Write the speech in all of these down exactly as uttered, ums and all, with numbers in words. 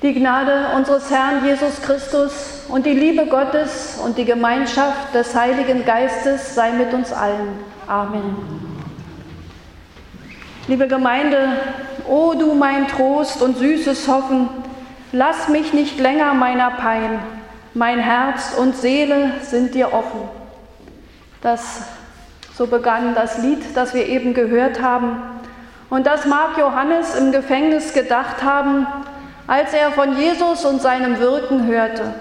Die Gnade unseres Herrn Jesus Christus und die Liebe Gottes und die Gemeinschaft des Heiligen Geistes sei mit uns allen. Amen. Liebe Gemeinde, o du mein Trost und süßes Hoffen, lass mich nicht länger meiner Pein, mein Herz und Seele sind dir offen. Das, so begann das Lied, das wir eben gehört haben. Und das mag Johannes im Gefängnis gedacht haben, als er von Jesus und seinem Wirken hörte.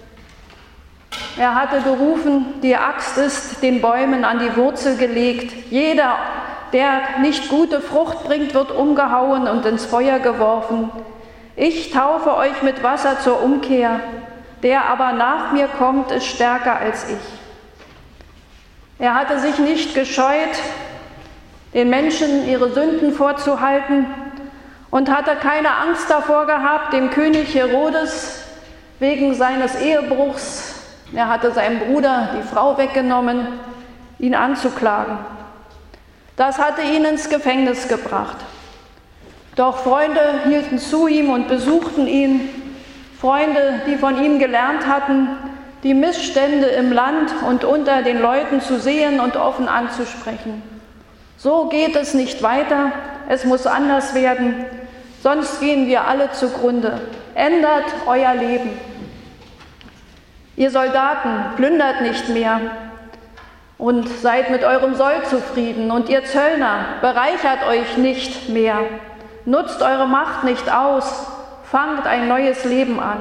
Er hatte gerufen, die Axt ist den Bäumen an die Wurzel gelegt. Jeder, der nicht gute Frucht bringt, wird umgehauen und ins Feuer geworfen. Ich taufe euch mit Wasser zur Umkehr. Der aber nach mir kommt, ist stärker als ich. Er hatte sich nicht gescheut, den Menschen ihre Sünden vorzuhalten, und hatte keine Angst davor gehabt, dem König Herodes wegen seines Ehebruchs, er hatte seinem Bruder die Frau weggenommen, ihn anzuklagen. Das hatte ihn ins Gefängnis gebracht. Doch Freunde hielten zu ihm und besuchten ihn, Freunde, die von ihm gelernt hatten, die Missstände im Land und unter den Leuten zu sehen und offen anzusprechen. So geht es nicht weiter, es muss anders werden, sonst gehen wir alle zugrunde. Ändert euer Leben. Ihr Soldaten, plündert nicht mehr und seid mit eurem Soll zufrieden. Und ihr Zöllner, bereichert euch nicht mehr. Nutzt eure Macht nicht aus, fangt ein neues Leben an.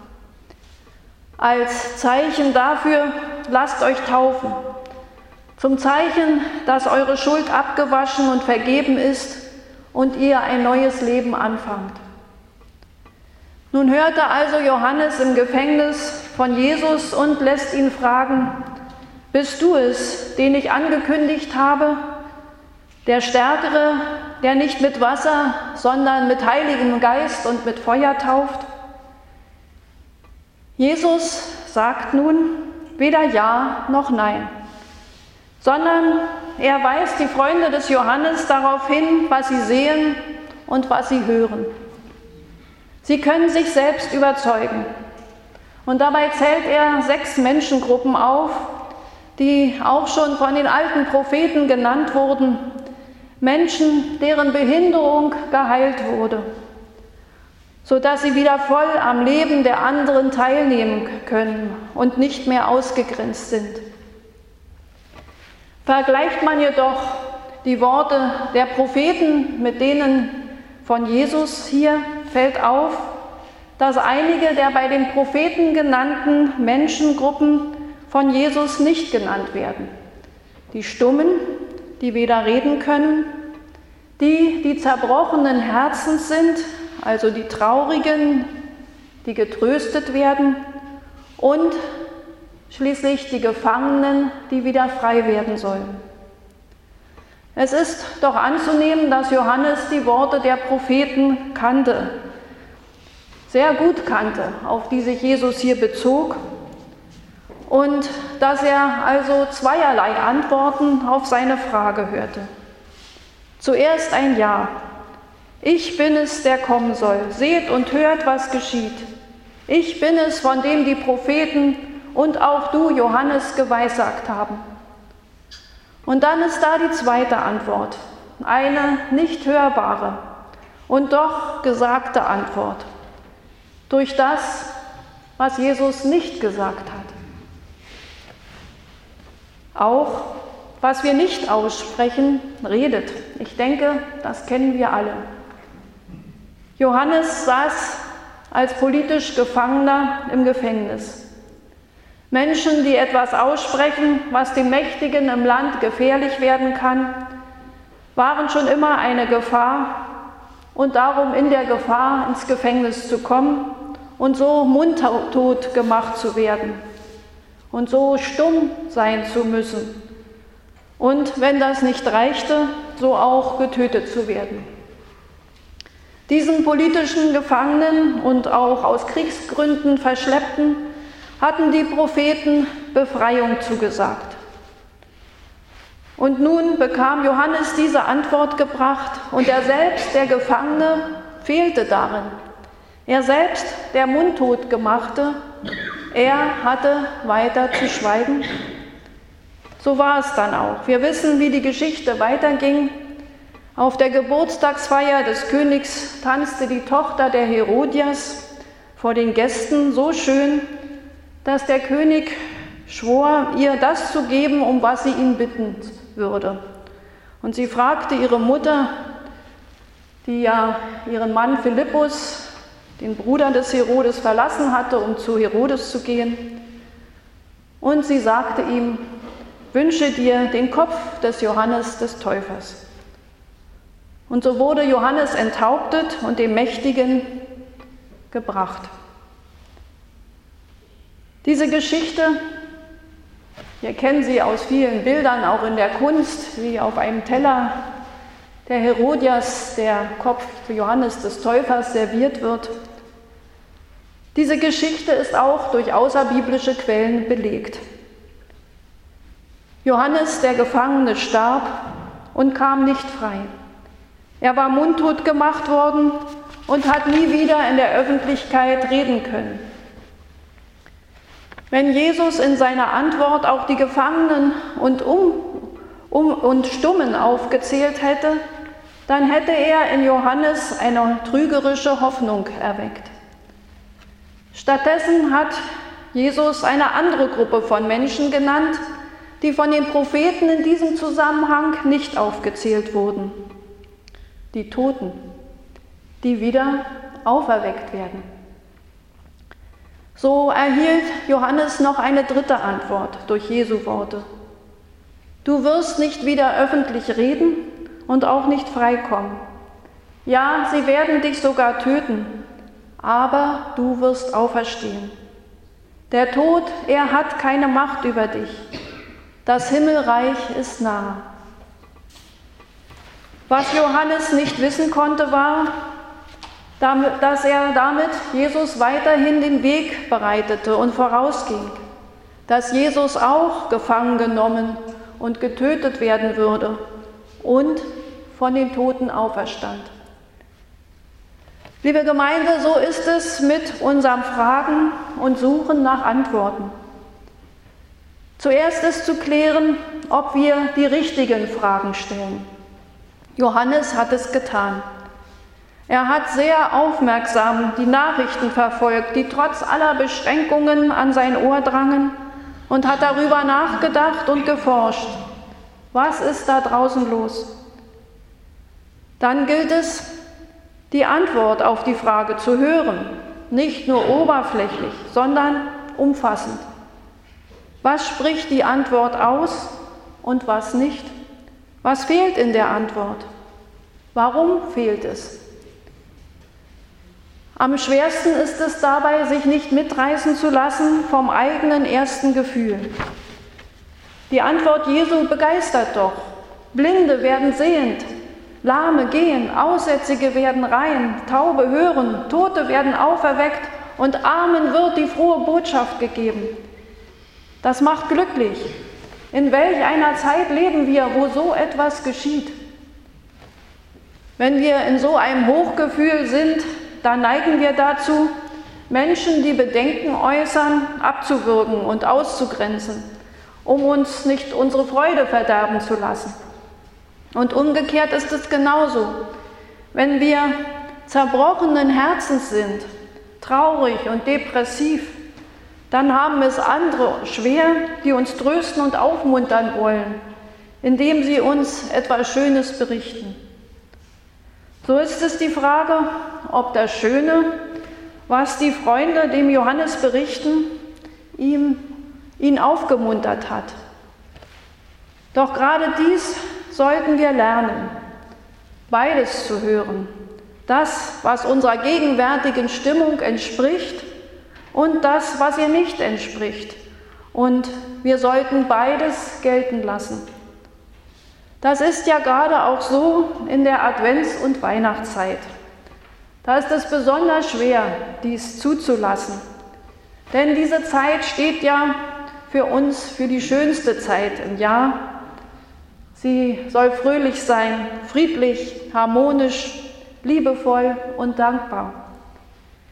Als Zeichen dafür lasst euch taufen. Zum Zeichen, dass eure Schuld abgewaschen und vergeben ist und ihr ein neues Leben anfangt. Nun hörte also Johannes im Gefängnis von Jesus und lässt ihn fragen: Bist du es, den ich angekündigt habe, der Stärkere, der nicht mit Wasser, sondern mit Heiligem Geist und mit Feuer tauft? Jesus sagt nun weder Ja noch Nein, sondern er weist die Freunde des Johannes darauf hin, was sie sehen und was sie hören. Sie können sich selbst überzeugen. Und dabei zählt er sechs Menschengruppen auf, die auch schon von den alten Propheten genannt wurden. Menschen, deren Behinderung geheilt wurde, sodass sie wieder voll am Leben der anderen teilnehmen können und nicht mehr ausgegrenzt sind. Vergleicht man jedoch die Worte der Propheten mit denen von Jesus hier, fällt auf, dass einige der bei den Propheten genannten Menschengruppen von Jesus nicht genannt werden. Die Stummen, die weder reden können, die, die zerbrochenen Herzens sind, also die Traurigen, die getröstet werden, und schließlich die Gefangenen, die wieder frei werden sollen. Es ist doch anzunehmen, dass Johannes die Worte der Propheten kannte, sehr gut kannte, auf die sich Jesus hier bezog, und dass er also zweierlei Antworten auf seine Frage hörte. Zuerst ein Ja. Ich bin es, der kommen soll. Seht und hört, was geschieht. Ich bin es, von dem die Propheten und auch du, Johannes, geweissagt haben. Und dann ist da die zweite Antwort, eine nicht hörbare und doch gesagte Antwort, durch das, was Jesus nicht gesagt hat. Auch was wir nicht aussprechen, redet. Ich denke, das kennen wir alle. Johannes saß als politisch Gefangener im Gefängnis. Menschen, die etwas aussprechen, was den Mächtigen im Land gefährlich werden kann, waren schon immer eine Gefahr, und darum in der Gefahr, ins Gefängnis zu kommen und so mundtot gemacht zu werden und so stumm sein zu müssen und, wenn das nicht reichte, so auch getötet zu werden. Diesen politischen Gefangenen und auch aus Kriegsgründen Verschleppten hatten die Propheten Befreiung zugesagt. Und nun bekam Johannes diese Antwort gebracht, und er selbst, der Gefangene, fehlte darin. Er selbst, der mundtot gemachte, er hatte weiter zu schweigen. So war es dann auch. Wir wissen, wie die Geschichte weiterging. Auf der Geburtstagsfeier des Königs tanzte die Tochter der Herodias vor den Gästen so schön, dass der König schwor, ihr das zu geben, um was sie ihn bitten würde. Und sie fragte ihre Mutter, die ja ihren Mann Philippus, den Bruder des Herodes, verlassen hatte, um zu Herodes zu gehen. Und sie sagte ihm, wünsche dir den Kopf des Johannes des Täufers. Und so wurde Johannes enthauptet und dem Mächtigen gebracht. Diese Geschichte, wir kennen sie aus vielen Bildern, auch in der Kunst, wie auf einem Teller der Herodias der Kopf Johannes des Täufers serviert wird. Diese Geschichte ist auch durch außerbiblische Quellen belegt. Johannes, der Gefangene, starb und kam nicht frei. Er war mundtot gemacht worden und hat nie wieder in der Öffentlichkeit reden können. Wenn Jesus in seiner Antwort auch die Gefangenen und, um, um, und Stummen aufgezählt hätte, dann hätte er in Johannes eine trügerische Hoffnung erweckt. Stattdessen hat Jesus eine andere Gruppe von Menschen genannt, die von den Propheten in diesem Zusammenhang nicht aufgezählt wurden. Die Toten, die wieder auferweckt werden. So erhielt Johannes noch eine dritte Antwort durch Jesu Worte. Du wirst nicht wieder öffentlich reden und auch nicht freikommen. Ja, sie werden dich sogar töten, aber du wirst auferstehen. Der Tod, er hat keine Macht über dich. Das Himmelreich ist nahe. Was Johannes nicht wissen konnte, war, dass er damit Jesus weiterhin den Weg bereitete und vorausging, dass Jesus auch gefangen genommen und getötet werden würde und von den Toten auferstand. Liebe Gemeinde, so ist es mit unserem Fragen und Suchen nach Antworten. Zuerst ist zu klären, ob wir die richtigen Fragen stellen. Johannes hat es getan. Er hat sehr aufmerksam die Nachrichten verfolgt, die trotz aller Beschränkungen an sein Ohr drangen, und hat darüber nachgedacht und geforscht. Was ist da draußen los? Dann gilt es, die Antwort auf die Frage zu hören, nicht nur oberflächlich, sondern umfassend. Was spricht die Antwort aus und was nicht? Was fehlt in der Antwort? Warum fehlt es? Am schwersten ist es dabei, sich nicht mitreißen zu lassen vom eigenen ersten Gefühl. Die Antwort Jesu begeistert doch. Blinde werden sehend, Lahme gehen, Aussätzige werden rein, Taube hören, Tote werden auferweckt und Armen wird die frohe Botschaft gegeben. Das macht glücklich. In welch einer Zeit leben wir, wo so etwas geschieht? Wenn wir in so einem Hochgefühl sind, dann neigen wir dazu, Menschen, die Bedenken äußern, abzuwürgen und auszugrenzen, um uns nicht unsere Freude verderben zu lassen. Und umgekehrt ist es genauso. Wenn wir zerbrochenen Herzens sind, traurig und depressiv, dann haben es andere schwer, die uns trösten und aufmuntern wollen, indem sie uns etwas Schönes berichten. So ist es die Frage, ob das Schöne, was die Freunde dem Johannes berichten, ihm, ihn aufgemuntert hat. Doch gerade dies sollten wir lernen, beides zu hören. Das, was unserer gegenwärtigen Stimmung entspricht und das, was ihr nicht entspricht. Und wir sollten beides gelten lassen. Das ist ja gerade auch so in der Advents- und Weihnachtszeit. Da ist es besonders schwer, dies zuzulassen. Denn diese Zeit steht ja für uns für die schönste Zeit im Jahr. Sie soll fröhlich sein, friedlich, harmonisch, liebevoll und dankbar.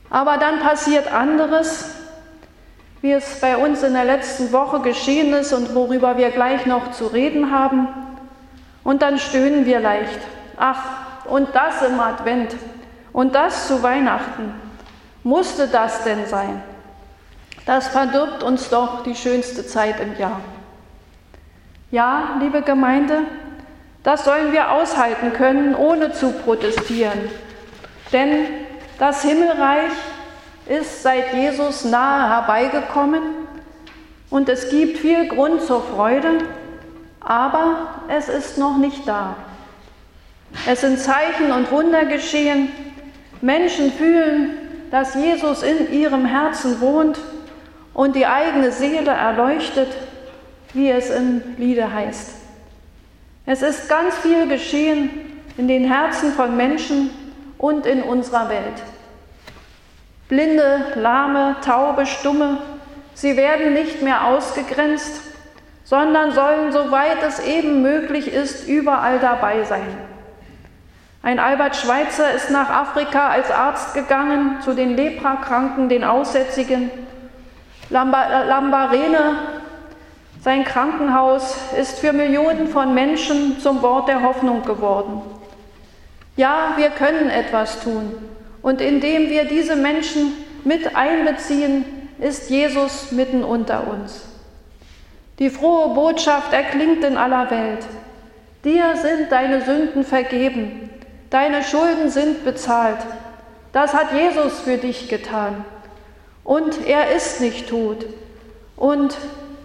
Aber dann passiert anderes, wie es bei uns in der letzten Woche geschehen ist und worüber wir gleich noch zu reden haben. Und dann stöhnen wir leicht. Ach, und das im Advent und das zu Weihnachten. Musste das denn sein? Das verdirbt uns doch die schönste Zeit im Jahr. Ja, liebe Gemeinde, das sollen wir aushalten können, ohne zu protestieren. Denn das Himmelreich ist seit Jesus nahe herbeigekommen und es gibt viel Grund zur Freude, aber es ist noch nicht da. Es sind Zeichen und Wunder geschehen. Menschen fühlen, dass Jesus in ihrem Herzen wohnt und die eigene Seele erleuchtet, wie es im Liede heißt. Es ist ganz viel geschehen in den Herzen von Menschen und in unserer Welt. Blinde, Lahme, Taube, Stumme, sie werden nicht mehr ausgegrenzt, sondern sollen, soweit es eben möglich ist, überall dabei sein. Ein Albert Schweitzer ist nach Afrika als Arzt gegangen, zu den Leprakranken, den Aussätzigen. Lambarene, sein Krankenhaus, ist für Millionen von Menschen zum Wort der Hoffnung geworden. Ja, wir können etwas tun. Und indem wir diese Menschen mit einbeziehen, ist Jesus mitten unter uns. Die frohe Botschaft erklingt in aller Welt. Dir sind deine Sünden vergeben, deine Schulden sind bezahlt. Das hat Jesus für dich getan. Und er ist nicht tot. Und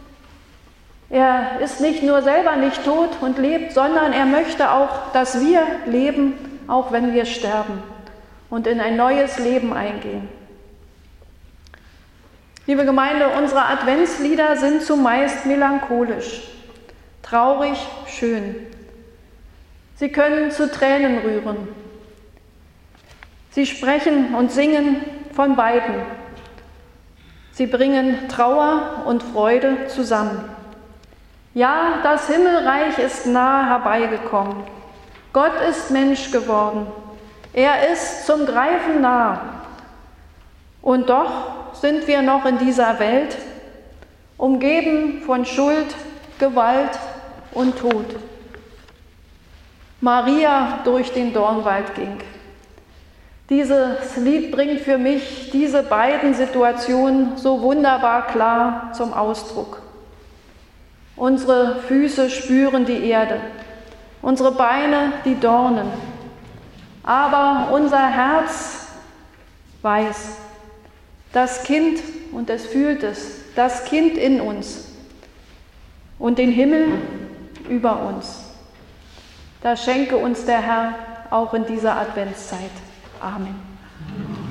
er ist nicht nur selber nicht tot und lebt, sondern er möchte auch, dass wir leben, auch wenn wir sterben und in ein neues Leben eingehen. Liebe Gemeinde, unsere Adventslieder sind zumeist melancholisch, traurig, schön. Sie können zu Tränen rühren. Sie sprechen und singen von beiden. Sie bringen Trauer und Freude zusammen. Ja, das Himmelreich ist nahe herbeigekommen. Gott ist Mensch geworden. Er ist zum Greifen nah. Und doch sind wir noch in dieser Welt, umgeben von Schuld, Gewalt und Tod. Maria durch den Dornwald ging. Dieses Lied bringt für mich diese beiden Situationen so wunderbar klar zum Ausdruck. Unsere Füße spüren die Erde, unsere Beine die Dornen, aber unser Herz weiß, das Kind, und es fühlt es, das Kind in uns und den Himmel über uns. Das schenke uns der Herr auch in dieser Adventszeit. Amen.